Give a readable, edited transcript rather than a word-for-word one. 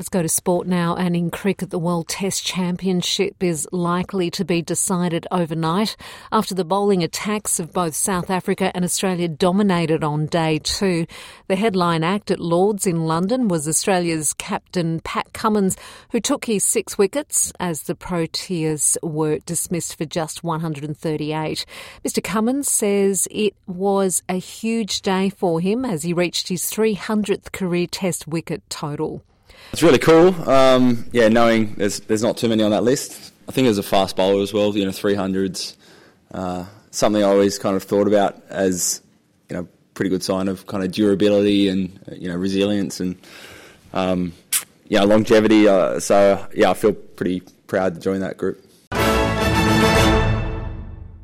go to sport now, and in cricket, the World Test Championship is likely to be decided overnight after the bowling attacks of both South Africa and Australia dominated on day 2. The headline act at Lords in London was Australia's captain Pat Cummins, who took his 6 wickets as the Proteas were dismissed for just 138. Mr Cummins says it was a huge day for him as he reached his 300th career Test wicket total. It's really cool, knowing there's not too many on that list. I think as a fast bowler as well, 300s, something I always kind of thought about as, pretty good sign of kind of durability and, resilience and, longevity. I feel pretty proud to join that group.